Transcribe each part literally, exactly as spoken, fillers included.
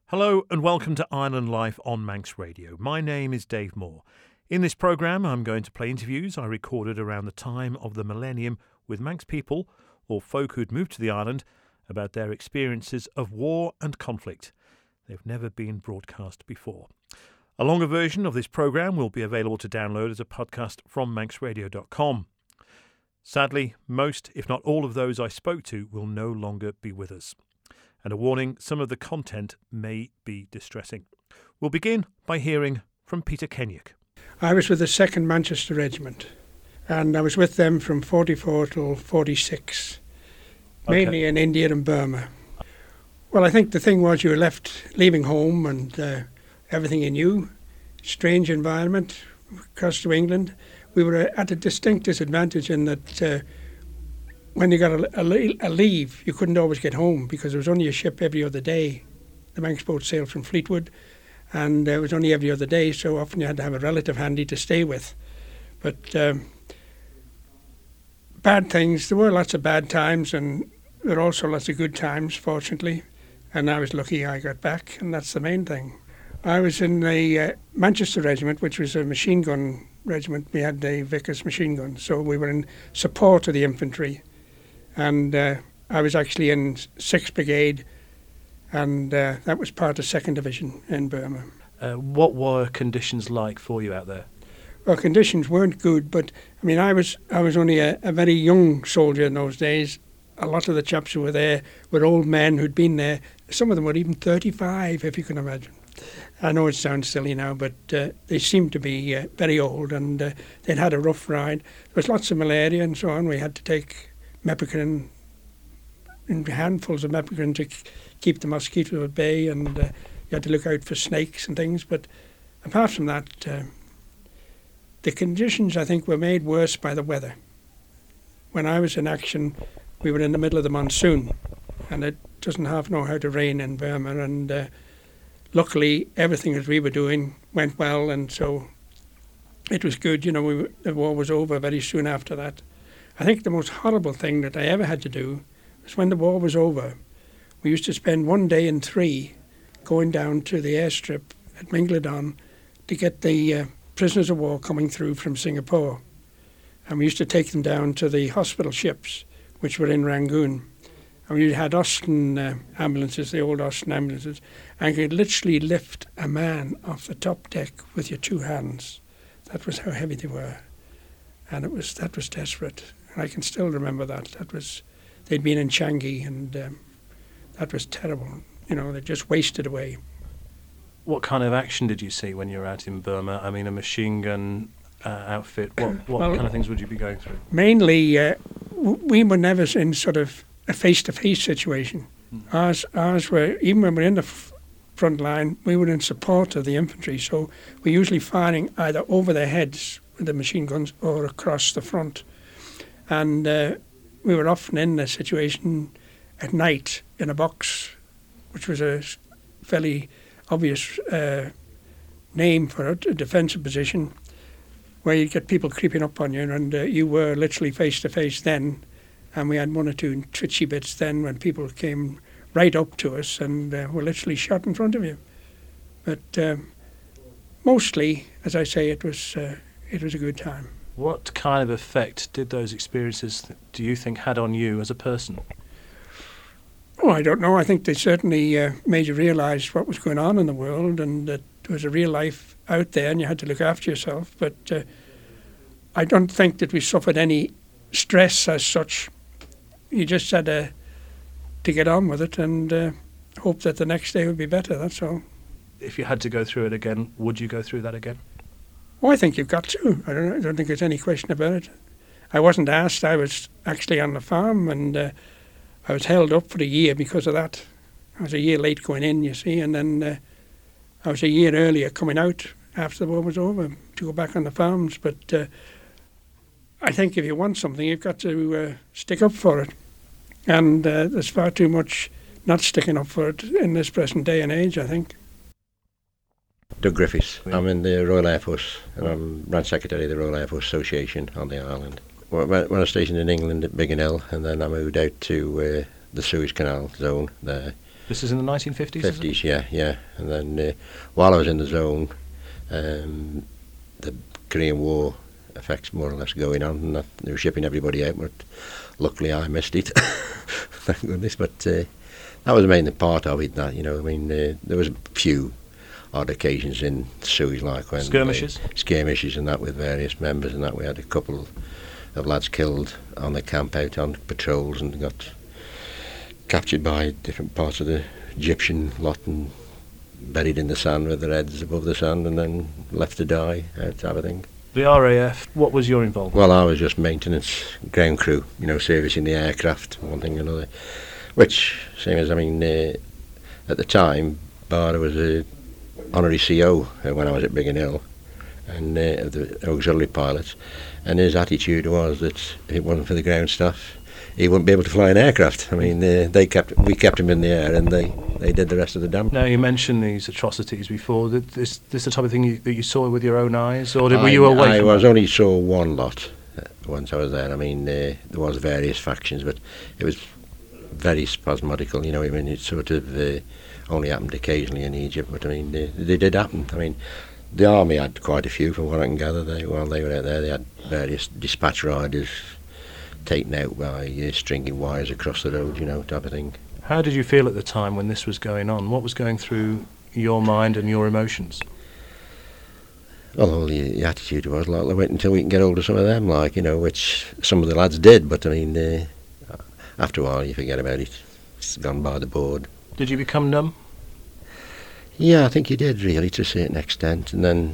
Hello and welcome to Ireland Life on Manx Radio. My name is Dave Moore. In this programme I'm going to play interviews I recorded around the time of the millennium with Manx people or folk who'd moved to the island about their experiences of war and conflict. They've never been broadcast before. A longer version of this programme will be available to download as a podcast from manx radio dot com. Sadly, most, if not all of those I spoke to will no longer be with us. And a warning, some of the content may be distressing. We'll begin by hearing from Peter Kenyock. I was with the second Manchester Regiment, and I was with them from forty-four till forty-six, Okay. mainly in India and Burma. Well, I think the thing was you were left leaving home and uh, everything you knew, strange environment, across to England. We were at a distinct disadvantage in that uh, when you got a, a, a leave, you couldn't always get home because there was only a ship every other day. The Manx boat sailed from Fleetwood, and uh, it was only every other day, so often you had to have a relative handy to stay with. But um, bad things, there were lots of bad times, and there were also lots of good times, fortunately. And I was lucky I got back, and that's the main thing. I was in the uh, Manchester Regiment, which was a machine gun regiment. We had the Vickers machine gun, so we were in support of the infantry. And uh, I was actually in sixth Brigade, and uh, that was part of second Division in Burma. Uh, what were conditions like for you out there? Well, conditions weren't good, but I mean, I was I was only a, a very young soldier in those days. A lot of the chaps who were there were old men who'd been there. Some of them were even thirty-five, if you can imagine. I know it sounds silly now, but uh, they seemed to be uh, very old, and uh, they'd had a rough ride. There was lots of malaria and so on. We had to take mepicrin, in handfuls of mepicrin to k- keep the mosquitoes at bay, and uh, you had to look out for snakes and things. But apart from that, uh, the conditions, I think, were made worse by the weather. When I was in action, we were in the middle of the monsoon, and it doesn't half know how to rain in Burma, and uh, luckily everything that we were doing went well, and so it was good. You know, we were, the war was over very soon after that. I think the most horrible thing that I ever had to do was when the war was over, we used to spend one day in three going down to the airstrip at Mingledon to get the uh, prisoners of war coming through from Singapore. And we used to take them down to the hospital ships, which were in Rangoon. And we had Austin uh, ambulances, the old Austin ambulances, and you could literally lift a man off the top deck with your two hands. That was how heavy they were. And it was that was desperate. And I can still remember that. That was, they'd been in Changi, and um, that was terrible. You know, they just wasted away. What kind of action did you see when you were out in Burma? I mean, a machine gun uh, outfit. What, what Well, kind of things would you be going through? Mainly, uh, w- we were never in sort of a face-to-face situation. Mm. Ours, ours were, even when we were in the f- front line, we were in support of the infantry, so we're usually firing either over their heads with the machine guns or across the front. And uh, we were often in a situation at night in a box, which was a fairly obvious uh, name for it, a defensive position, where you'd get people creeping up on you, and uh, you were literally face-to-face then. And we had one or two twitchy bits then when people came right up to us and uh, were literally shot in front of you. But um, mostly, as I say, it was uh, it was a good time. What kind of effect did those experiences, th- do you think, had on you as a person? Oh, I don't know. I think they certainly uh, made you realise what was going on in the world, and that there was a real life out there and you had to look after yourself. But uh, I don't think that we suffered any stress as such. You just had to, to get on with it and uh, hope that the next day would be better, that's all. If you had to go through it again, would you go through that again? Oh, I think you've got to. I don't, I don't think there's any question about it. I wasn't asked. I was actually on the farm, and uh, I was held up for a year because of that. I was a year late going in, you see, and then uh, I was a year earlier coming out after the war was over to go back on the farms. But uh, I think if you want something, you've got to uh, stick up for it. And uh, there's far too much not sticking up for it in this present day and age, I think. Doug Griffiths. I'm in the Royal Air Force, and I'm branch secretary of the Royal Air Force Association on the island. When I was stationed in England at Biggin Hill, and then I moved out to uh, the Suez Canal zone there, This is in the nineteen fifties, fifties, yeah, yeah. And then uh, while I was in the zone, um, the Korean War effects more or less going on, and that, they were shipping everybody out, but luckily I missed it. Thank goodness. But uh, that was the main part of it, that, you know, I mean, uh, there was a few odd occasions in Suez, like when... Skirmishes? Uh, skirmishes and that with various members, and that we had a couple of lads killed on the camp out on patrols and got captured by different parts of the Egyptian lot and buried in the sand with their heads above the sand and then left to die, that type of thing. The R A F, what was your involvement? Well, I was just maintenance, ground crew, you know, servicing the aircraft, one thing or another. Which, same as, I mean, uh, at the time, Barda was a honorary C O uh, when I was at Biggin Hill, and uh, of the auxiliary pilots, and his attitude was that if it wasn't for the ground staff, he wouldn't be able to fly an aircraft. I mean, uh, they kept, we kept him in the air, and they, they did the rest of the damage. Now, you mentioned these atrocities before. Did this this the type of thing you, that you saw with your own eyes, or did, I, were you away I from was that? only saw one lot uh, once I was there. I mean, uh, there was various factions, but it was very spasmodical, you know. I mean, it sort of uh, only happened occasionally in Egypt, but I mean, they, they did happen. I mean, the army had quite a few, from what I can gather. They, while they were out there, they had various dispatch riders taken out by uh, stringing wires across the road, you know, type of thing. How did you feel at the time when this was going on? What was going through your mind and your emotions? Well, the, the attitude was like, wait until we can get hold of some of them, like, you know, which some of the lads did, but I mean, uh, after a while you forget about it. It's gone by the board. Did you become numb? Yeah, I think you did, really, to a certain extent, and then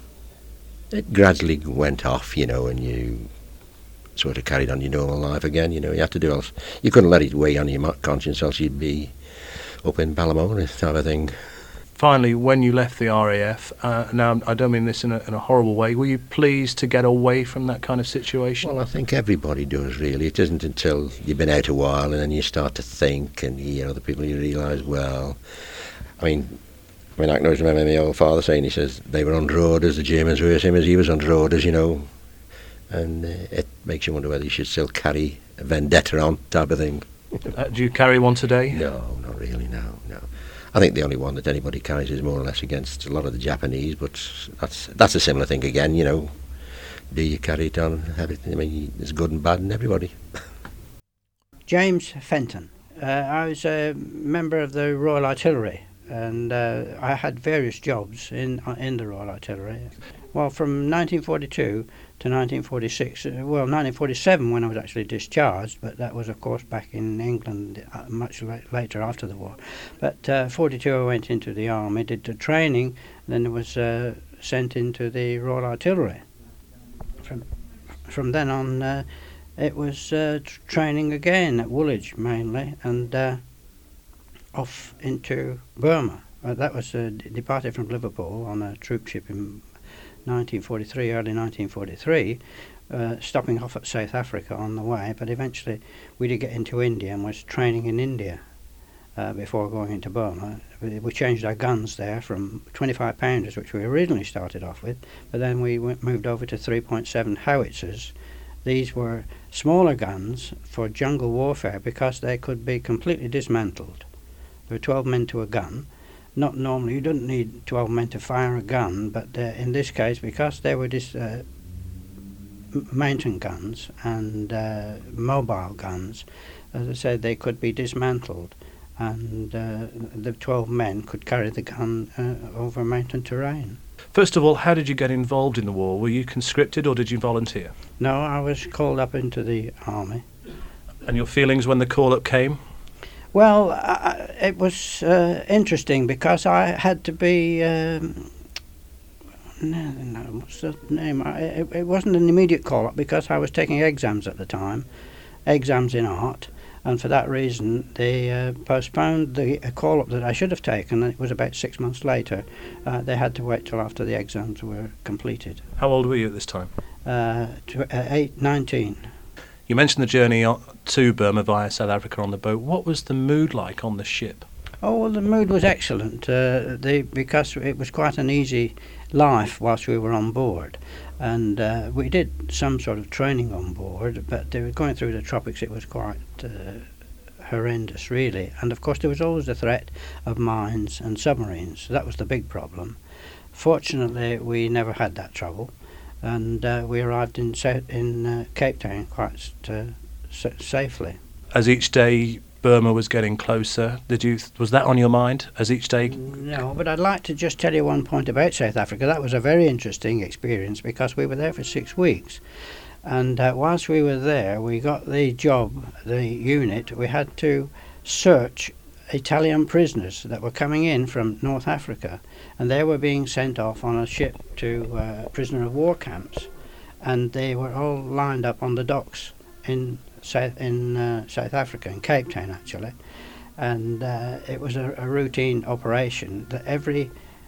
it gradually went off, you know, and you sort of carried on your normal life again, you know. You had to do else. You couldn't let it weigh on your conscience, else you'd be up in Ballamona, type of thing. Finally, when you left the R A F, uh, now I don't mean this in a, in a horrible way, were you pleased to get away from that kind of situation? Well, I think everybody does, really. It isn't until you've been out a while and then you start to think and you hear other people, you realise, well, I mean, I mean, I can always remember my old father saying, he says, they were under orders, the Germans were him as he was under orders, you know, and uh, it makes you wonder whether you should still carry a vendetta on, type of thing. Uh, do you carry one today? No, not really, no, no. I think the only one that anybody carries is more or less against a lot of the Japanese, but that's that's a similar thing again, you know. Do you carry it on? Everything, I mean, there's good and bad in everybody. James Fenton. Uh, I was a member of the Royal Artillery, and uh, I had various jobs in uh, in the Royal Artillery. Well, from nineteen forty-two to nineteen forty-six, uh, well, nineteen forty-seven when I was actually discharged, but that was, of course, back in England uh, much la- later after the war. But uh, forty-two I went into the army, did the training, then was uh, sent into the Royal Artillery. From, from then on, uh, it was uh, t- training again at Woolwich mainly, and uh, off into Burma. Uh, that was uh, d- departed from Liverpool on a troop ship in nineteen forty-three, early nineteen forty-three, uh, stopping off at South Africa on the way, but eventually we did get into India and was training in India uh, before going into Burma. We, we changed our guns there from twenty-five pounders, which we originally started off with, but then we went, moved over to three point seven howitzers. These were smaller guns for jungle warfare because they could be completely dismantled. There were twelve men to a gun. Not normally, you don't need twelve men to fire a gun, but uh, in this case, because they were dis, uh, mountain guns and uh, mobile guns, as I said, they could be dismantled, and uh, the twelve men could carry the gun uh, over mountain terrain. First of all, how did you get involved in the war? Were you conscripted or did you volunteer? No, I was called up into the army. And your feelings when the call-up came? Well, I, it was uh, interesting because I had to be, um, no, no, what's the name? I, it, it wasn't an immediate call-up because I was taking exams at the time, exams in art, and for that reason they uh, postponed the uh, call-up that I should have taken. It was about six months later. Uh, they had to wait till after the exams were completed. How old were you at this time? Uh, tw- uh, eight, nineteen. You mentioned the journey to Burma via South Africa on the boat. What was the mood like on the ship? Oh, well, the mood was excellent uh, the, because it was quite an easy life whilst we were on board. And uh, we did some sort of training on board, but they were going through the tropics. It was quite uh, horrendous, really. And of course there was always the threat of mines and submarines. That was the big problem. Fortunately, we never had that trouble, and uh, we arrived in sa- in uh, Cape Town quite uh, sa- safely. As each day Burma was getting closer, did you was that on your mind as each day? No, but I'd like to just tell you one point about South Africa. That was a very interesting experience because we were there for six weeks. And uh, whilst we were there, we got the job, the unit, we had to search Italian prisoners that were coming in from North Africa. And they were being sent off on a ship to uh, prisoner of war camps. And they were all lined up on the docks in South, in, uh, South Africa, in Cape Town actually. And uh, it was a, a routine operation that every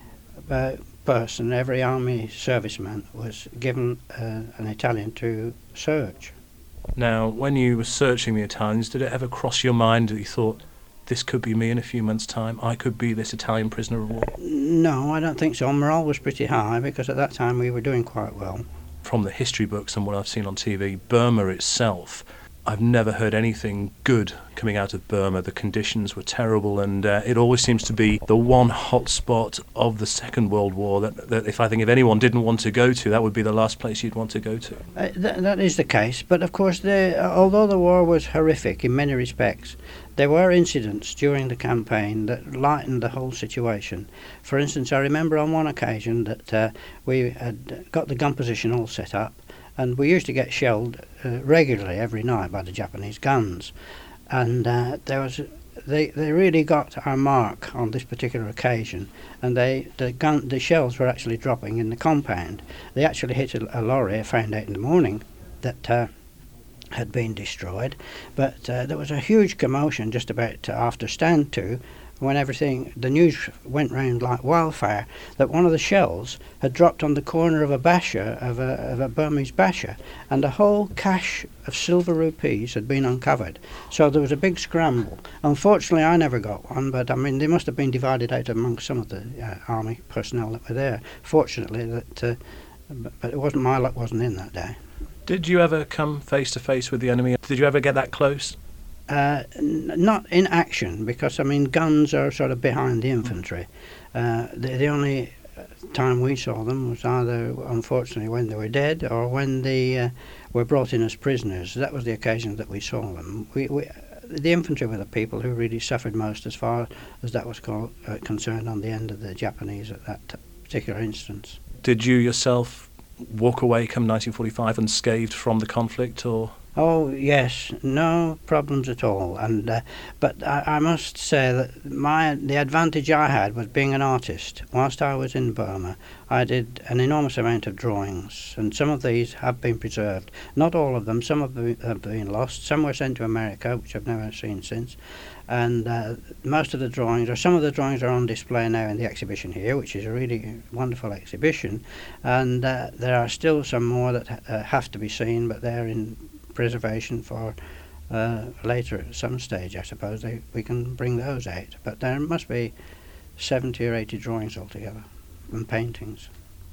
uh, person, every army serviceman was given uh, an Italian to search. Now, when you were searching the Italians, did it ever cross your mind that you thought, this could be me in a few months' time, I could be this Italian prisoner of war? No, I don't think so. Morale was pretty high because at that time we were doing quite well. From the history books and what I've seen on T V, Burma itself, I've never heard anything good coming out of Burma. The conditions were terrible, and uh, it always seems to be the one hot spot of the Second World War that, that if I think if anyone didn't want to go to, that would be the last place you'd want to go to. Uh, th- that is the case, but of course, the, uh, although the war was horrific in many respects, there were incidents during the campaign that lightened the whole situation. For instance, I remember on one occasion that uh, we had got the gun position all set up, and we used to get shelled uh, regularly every night by the Japanese guns. And uh, there was, they they really got our mark on this particular occasion. And they the gun the shells were actually dropping in the compound. They actually hit a, a lorry. I found out in the morning that uh, had been destroyed. But uh, there was a huge commotion just about after stand to, when everything, the news went round like wildfire that one of the shells had dropped on the corner of a basha, of a, of a Burmese basha, and a whole cache of silver rupees had been uncovered. So there was a big scramble. Unfortunately, I never got one, but I mean, they must have been divided out amongst some of the uh, army personnel that were there. Fortunately, that, uh, but it wasn't my luck, wasn't in that day. Did you ever come face to face with the enemy? Did you ever get that close? Uh, n- not in action, because I mean guns are sort of behind the infantry. Uh, the, the only time we saw them was either, unfortunately, when they were dead or when they uh, were brought in as prisoners. That was the occasion that we saw them. We, we, the infantry were the people who really suffered most as far as that was called, uh, concerned on the end of the Japanese at that t- particular instance. Did you yourself walk away come nineteen forty-five unscathed from the conflict, or...? Oh yes, no problems at all. And uh, but I, I must say that my the advantage I had was being an artist. Whilst I was in Burma, I did an enormous amount of drawings, and some of these have been preserved. Not all of them. Some have been, have been lost. Some were sent to America, which I've never seen since. And uh, most of the drawings, or some of the drawings, are on display now in the exhibition here, which is a really wonderful exhibition. And uh, there are still some more that uh, have to be seen, but they're in preservation for uh, later at some stage, I suppose. They, we can bring those out. But there must be seventy or eighty drawings altogether and paintings.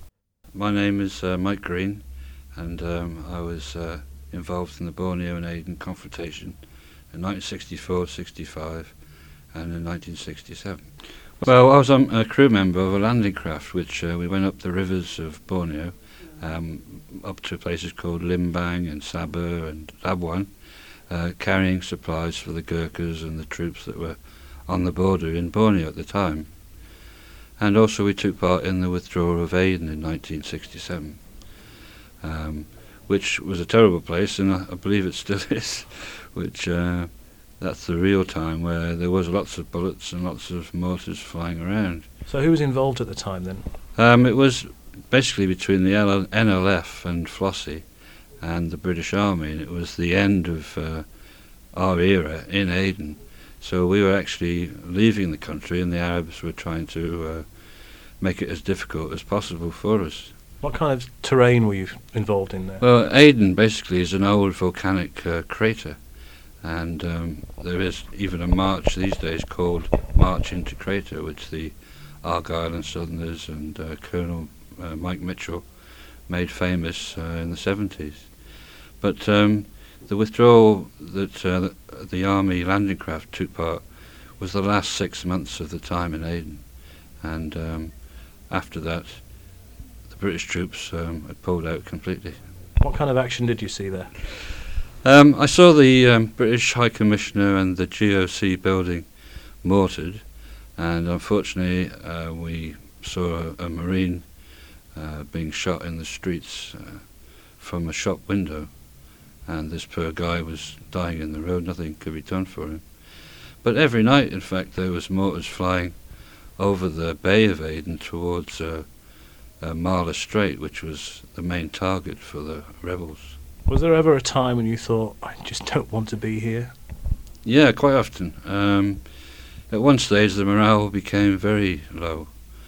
My name is uh, Mike Green, and um, I was uh, involved in the Borneo and Aden confrontation in nineteen sixty-four sixty-five and in nineteen sixty-seven. Well, I was um, a crew member of a landing craft which uh, we went up the rivers of Borneo, um, up to places called Limbang and Sabah and Labuan, uh, carrying supplies for the Gurkhas and the troops that were on the border in Borneo at the time. And also we took part in the withdrawal of Aden in nineteen sixty-seven, um, which was a terrible place, and I, I believe it still is, which uh, that's the real time where there was lots of bullets and lots of mortars flying around. So who was involved at the time then? Um, it was basically between the L- N L F and Flossie and the British Army, and it was the end of uh, our era in Aden. So we were actually leaving the country, and the Arabs were trying to uh, make it as difficult as possible for us. What kind of terrain were you involved in there? Well, Aden basically is an old volcanic uh, crater, and um, there is even a march these days called March into Crater, which the Argyll and Southerners and uh, Colonel uh, Mike Mitchell made famous uh, in the seventies. But um, The withdrawal that uh, the, the Army landing craft took part was the last six months of the time in Aden, and um, after that the British troops um, had pulled out completely. What kind of action did you see there? Um, I saw the um, British High Commissioner and the G O C building mortared, and unfortunately uh, we saw a, a Marine uh, being shot in the streets uh, from a shop window, and this poor guy was dying in the road. Nothing could be done for him. But every night, in fact, there was mortars flying over the Bay of Aden towards uh, uh, Marla Strait, which was the main target for the rebels. Was there ever a time when you thought, I just don't want to be here? Yeah, quite often. Um, at one stage, the morale became very low,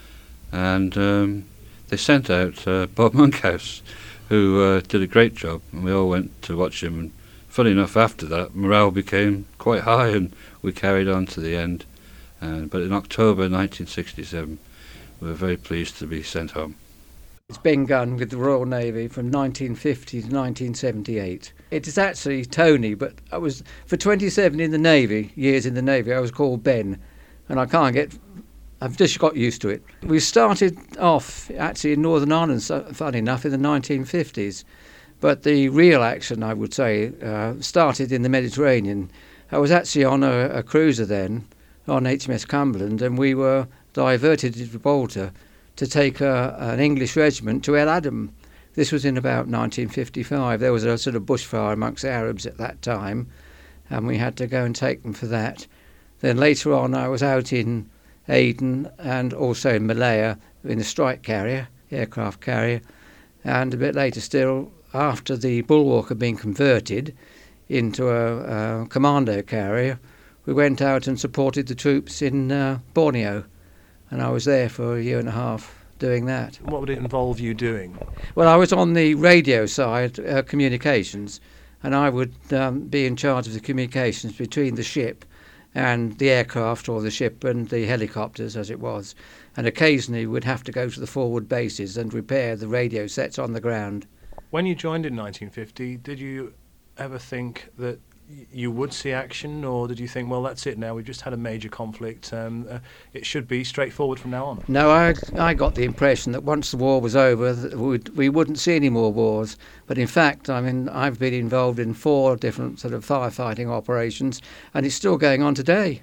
and um, they sent out uh, Bob Monkhouse, who uh, did a great job, and we all went to watch him. And funny enough, after that, morale became quite high, and we carried on to the end. Uh, but in October nineteen sixty-seven, we were very pleased to be sent home. It's Ben Gunn with the Royal Navy from nineteen fifty to nineteen seventy-eight. It is actually Tony, but I was, for twenty-seven in the Navy, years in the Navy, I was called Ben, and I can't get, I've just got used to it. We started off actually in Northern Ireland, so, funny enough, in the nineteen fifties, but the real action, I would say, uh, started in the Mediterranean. I was actually on a, a cruiser then, on H M S Cumberland, and we were diverted to Gibraltar to take a, an English regiment to El Adam. This was in about nineteen fifty-five. There was a sort of bushfire amongst Arabs at that time, and we had to go and take them for that. Then later on I was out in Aden and also in Malaya in a strike carrier, aircraft carrier, and a bit later still, after the Bulwark had been converted into a, a commando carrier, we went out and supported the troops in uh, Borneo, and I was there for a year and a half doing that. What would it involve you doing? Well, I was on the radio side, uh, communications, and I would um, be in charge of the communications between the ship and the aircraft, or the ship and the helicopters as it was, and occasionally we'd have to go to the forward bases and repair the radio sets on the ground. When you joined in nineteen fifty, did you ever think that you would see action, or did you think, well, that's it now, we've just had a major conflict, um, uh, it should be straightforward from now on? No, I I got the impression that once the war was over, that we'd, we wouldn't see any more wars. But in fact, I mean, I've been involved in four different sort of firefighting operations, and it's still going on today.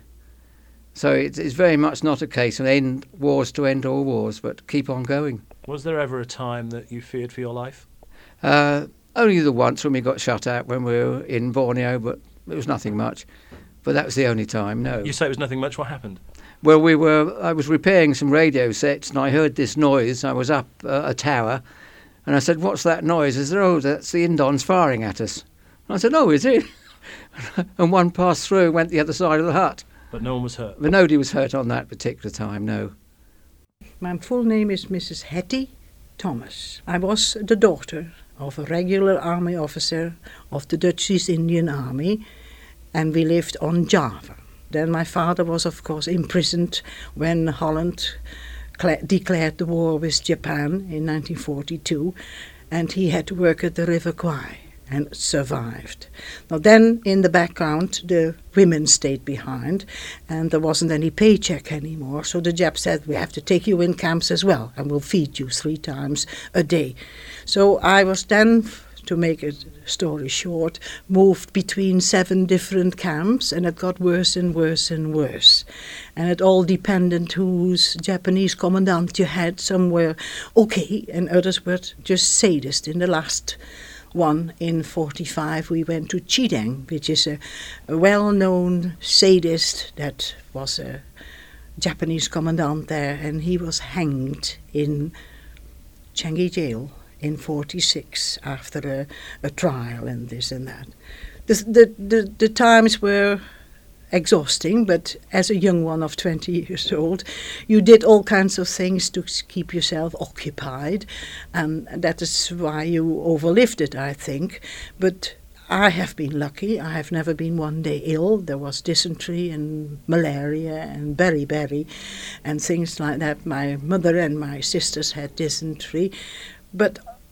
So it's, it's very much not a case of end wars to end all wars, but keep on going. Was there ever a time that you feared for your life? Uh, Only the once when we got shut out when we were in Borneo, but it was nothing much. But that was the only time, no. You say it was nothing much. What happened? Well, we were. I was repairing some radio sets, and I heard this noise. I was up uh, a tower, and I said, "What's that noise?" I said, "Oh, that's the Indons firing at us." And I said, "Oh, is it?" And one passed through and went the other side of the hut. But no one was hurt? But nobody was hurt on that particular time, no. My full name is Missus Hetty Thomas. I was the daughter of a regular army officer of the Dutch East Indian Army, and we lived on Java. Then my father was, of course, imprisoned when Holland cla- declared the war with Japan in nineteen forty-two, and he had to work at the River Kwai and survived. Now then, in the background, the women stayed behind, and there wasn't any paycheck anymore, so the Jap said, we have to take you in camps as well, and we'll feed you three times a day. So I was then, to make a story short, moved between seven different camps, and it got worse and worse and worse. And it all depended whose Japanese commandant you had. Some were okay, and others were just sadists. In the last one, in forty-five, we went to Chideng, which is a, a well-known sadist that was a Japanese commandant there, and he was hanged in Changi jail in forty-six after a, a trial and this and that. The, the, the, the times were exhausting, but as a young one of twenty years old, you did all kinds of things to keep yourself occupied, and that is why you overlived it, I think. But I have been lucky. I have never been one day ill. There was dysentery and malaria and beriberi and things like that. My mother and my sisters had dysentery, but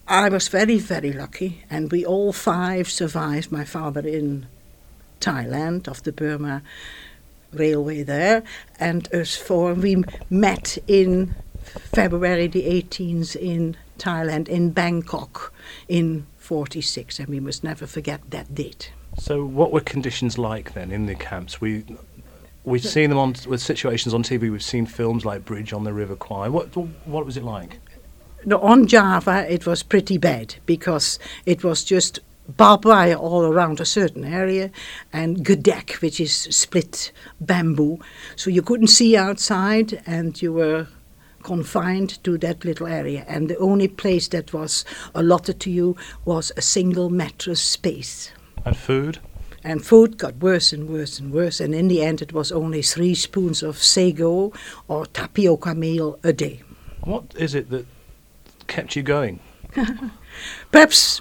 I was very, very lucky, and we all five survived. My father in Thailand, of the Burma Railway there, and us four, we met in February the eighteenth in Thailand, in Bangkok, in forty-six, and we must never forget that date. So what were conditions like then in the camps? We, we've seen them on with situations on T V, we've seen films like Bridge on the River Kwai. What, what was it like? No, on Java it was pretty bad, because it was just barbed wire all around a certain area, and gedek, which is split bamboo, so you couldn't see outside, and you were confined to that little area, and the only place that was allotted to you was a single mattress space. And food? And food got worse and worse and worse, and in the end it was only three spoons of sago or tapioca meal a day. What is it that kept you going? Perhaps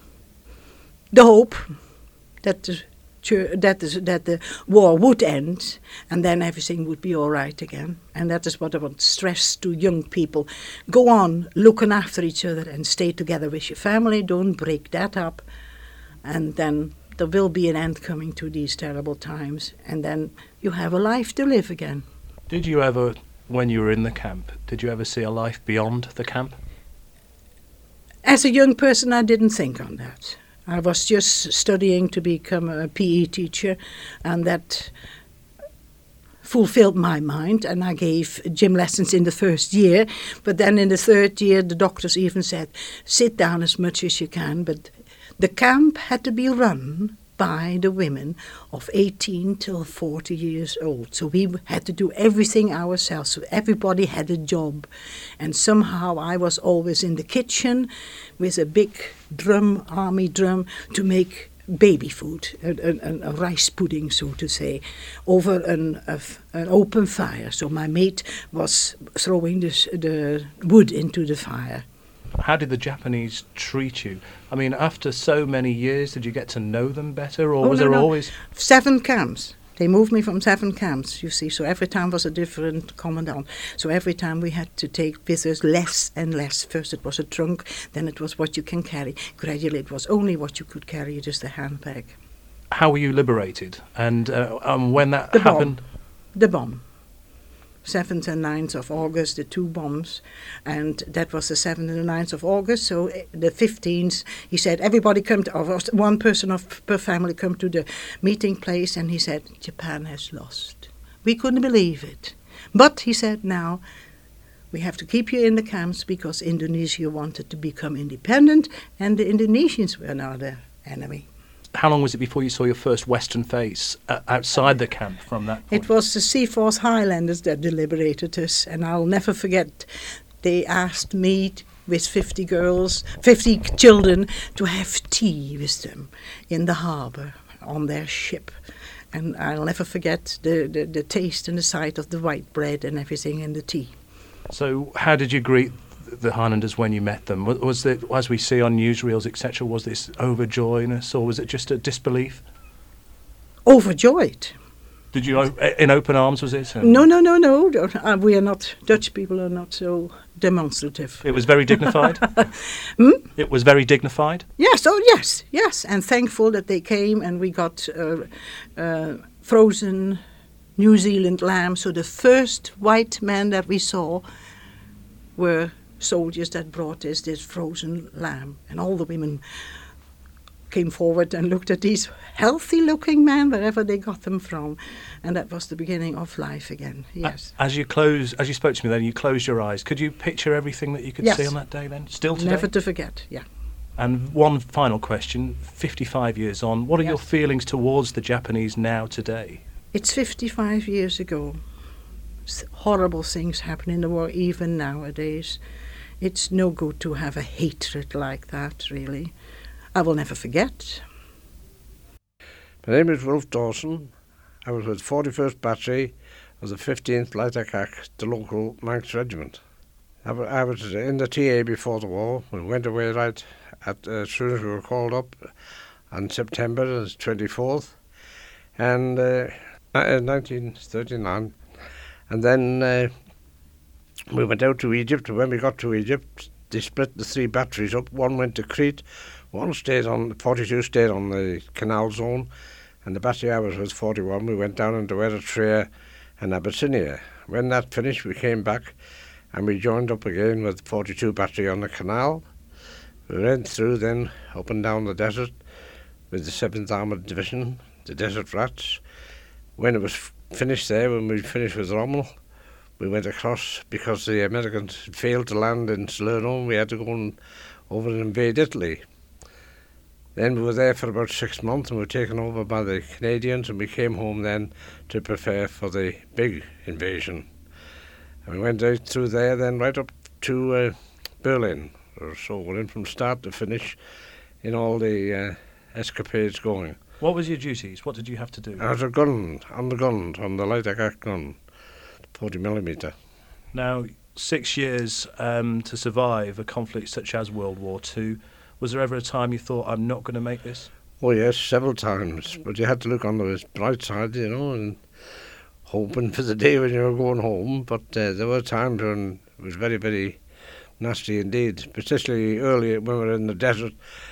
the hope that the, that, the, that the war would end, and then everything would be all right again. And that is what I want to stress to young people. Go on looking after each other and stay together with your family. Don't break that up. And then there will be an end coming to these terrible times. And then you have a life to live again. Did you ever, when you were in the camp, did you ever see a life beyond the camp? As a young person, I didn't think on that. I was just studying to become a P E teacher, and that fulfilled my mind, and I gave gym lessons in the first year. But then in the third year, the doctors even said, sit down as much as you can. But the camp had to be run by the women of eighteen till forty years old. So we had to do everything ourselves. So everybody had a job. And somehow I was always in the kitchen with a big drum, army drum, to make baby food, a, a, a rice pudding, so to say, over an, a, an open fire. So my mate was throwing this, the wood into the fire. How did the Japanese treat you? I mean, after so many years, did you get to know them better, or oh, was no, there no. always... Seven camps. They moved me from seven camps, you see, so every time was a different commandant. So every time we had to take with us less and less. First it was a trunk, then it was what you can carry. Gradually it was only what you could carry, just a handbag. How were you liberated? And uh, um, when that the happened... Bomb. The bomb. seventh and ninth of August, the two bombs, and that was the seventh and the ninth of August. So the fifteenth, he said, everybody come to, or one person of per family come to the meeting place, and he said, Japan has lost. We couldn't believe it. But he said, now, we have to keep you in the camps because Indonesia wanted to become independent, and the Indonesians were now the enemy. How long was it before you saw your first Western face uh, outside the camp from that point? It was the Seaforth Highlanders that liberated us, and I'll never forget. They asked me with fifty girls, fifty children, to have tea with them in the harbour on their ship. And I'll never forget the, the, the taste and the sight of the white bread and everything and the tea. So how did you greet the Highlanders when you met them? Was it, as we see on newsreels, et cetera, was this overjoyness, or was it just a disbelief? Overjoyed. Did you, in open arms, was it? No, no, no, no. Uh, we are not, Dutch people are not so demonstrative. It was very dignified? hmm? It was very dignified? Yes, oh yes, yes. And thankful that they came, and we got uh, uh, frozen New Zealand lamb. So the first white men that we saw were soldiers that brought us this frozen lamb, and all the women came forward and looked at these healthy-looking men wherever they got them from, and that was the beginning of life again. Yes. As you close, as you spoke to me, then you closed your eyes. Could you picture everything that you could yes. see on that day? Then, still today. Never to forget. Yeah. And one final question: fifty-five years on, what are yes. your feelings towards the Japanese now today? It's fifty-five years ago. Horrible things happen in the war, even nowadays. It's no good to have a hatred like that, really. I will never forget. My name is Wolf Dawson. I was with forty-first Battery of the fifteenth Light Attack, the local Manx Regiment. I, w- I was in the T A before the war. We went away right at, uh, as soon as we were called up on September the twenty-fourth, and uh, nineteen thirty-nine. And then uh, we went out to Egypt. When we got to Egypt, they split the three batteries up. One went to Crete, one stayed on, forty-two stayed on the Canal Zone, and the battery I was with, forty-one, we went down into Eritrea and Abyssinia. When that finished, we came back and we joined up again with forty-two battery on the Canal. We went through then up and down the desert with the seventh Armoured Division, the Desert Rats. When it was f- finished there, when we finished with Rommel, we went across because the Americans failed to land in Salerno. We had to go and over and invade Italy. Then we were there for about six months and we were taken over by the Canadians, and we came home then to prepare for the big invasion. And we went out through there then right up to uh, Berlin. So we're in from start to finish in all the uh, escapades going. What was your duties? What did you have to do? I was a gun, on the gun, on the light attack gun, forty millimetre. Now, six years um, to survive a conflict such as World War Two. Was there ever a time you thought, I'm not going to make this? Oh yes, several times. But you had to look on the bright side, you know, and hoping for the day when you were going home. But uh, there were times when it was very, very nasty indeed, particularly early when we were in the desert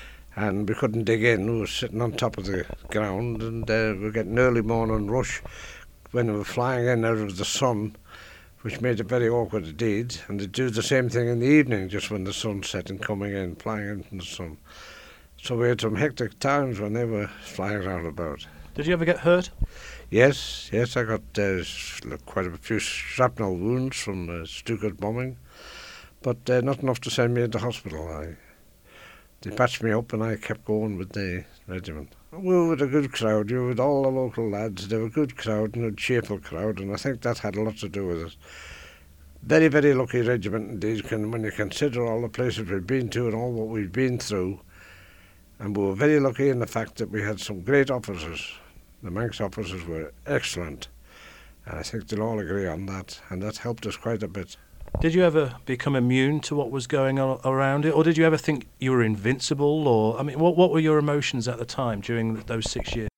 and we couldn't dig in. We were sitting on top of the ground, and uh, we were getting early morning rush when we were flying in out of the sun, which made it very awkward indeed. And they'd do the same thing in the evening, just when the sun set and coming in, flying in from the sun. So we had some hectic times when they were flying around about. Did you ever get hurt? Yes, yes, I got uh, quite a few shrapnel wounds from uh, Stuttgart bombing, but uh, not enough to send me into hospital. I, they patched me up and I kept going with the regiment. We were with a good crowd. You were with all the local lads. They were a good crowd and a cheerful crowd, and I think that had a lot to do with it. Very, very lucky regiment indeed, can, when you consider all the places we've been to and all what we've been through. And we were very lucky in the fact that we had some great officers. The Manx officers were excellent, and I think they'll all agree on that, and that helped us quite a bit. Did you ever become immune to what was going on around it, or did you ever think you were invincible? Or I mean, what what were your emotions at the time during those six years?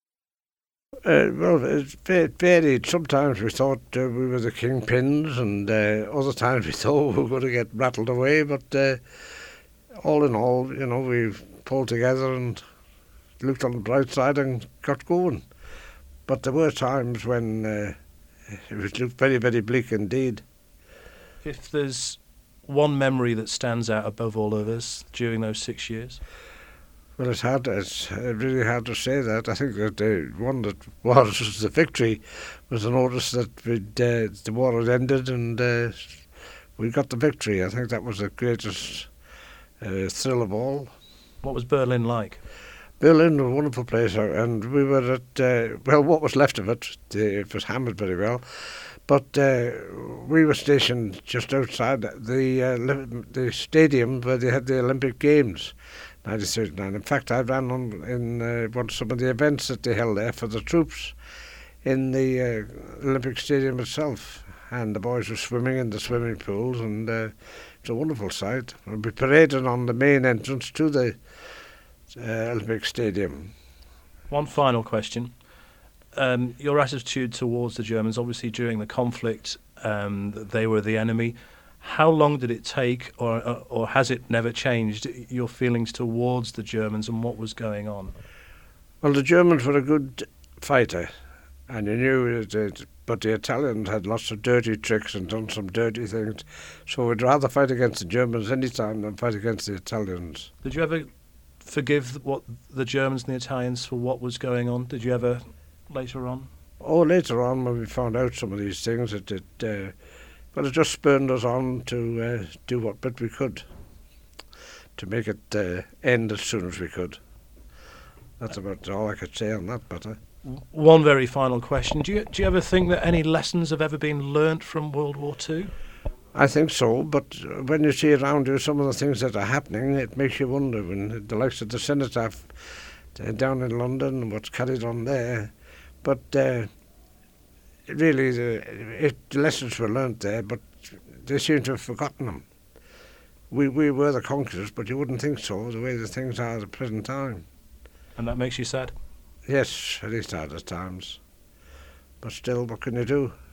Uh, well, it varied. Sometimes we thought uh, we were the kingpins, and uh, other times we thought we were going to get rattled away. But uh, all in all, you know, we pulled together and looked on the bright side and got going. But there were times when uh, it looked very, very bleak indeed. If there's one memory that stands out above all others during those six years? Well, it's hard. It's really hard to say that. I think that the one that was the victory was the notice that we'd, uh, the war had ended and uh, we got the victory. I think that was the greatest uh, thrill of all. What was Berlin like? Berlin was a wonderful place, and we were at, uh, well, what was left of it, it was hammered very well. But uh, we were stationed just outside the uh, the stadium where they had the Olympic Games, nineteen thirty-nine. In fact, I ran on in uh, one some of the events that they held there for the troops in the uh, Olympic Stadium itself. And the boys were swimming in the swimming pools, and uh, it's a wonderful sight. We paraded on the main entrance to the uh, Olympic Stadium. One final question. Um, your attitude towards the Germans, obviously during the conflict, um, they were the enemy. How long did it take, or or has it never changed, your feelings towards the Germans and what was going on? Well, the Germans were a good fighter, and you knew that, but the Italians had lots of dirty tricks and done some dirty things, so we'd rather fight against the Germans any time than fight against the Italians. Did you ever forgive what the Germans and the Italians for what was going on? Did you ever... later on? Oh, later on when we found out some of these things, it, it, uh, well, it just spurred us on to uh, do what bit we could to make it uh, end as soon as we could. That's about all I could say on that matter. One very final question. Do you, do you ever think that any lessons have ever been learnt from World War Two? I think so, but when you see around you some of the things that are happening, it makes you wonder. When the likes of the cenotaph uh, down in London and what's carried on there. But uh, really, the, it, the lessons were learnt there, but they seem to have forgotten them. We we were the conquerors, but you wouldn't think so, the way the things are at the present time. And that makes you sad? Yes, very sad at times. But still, what can you do?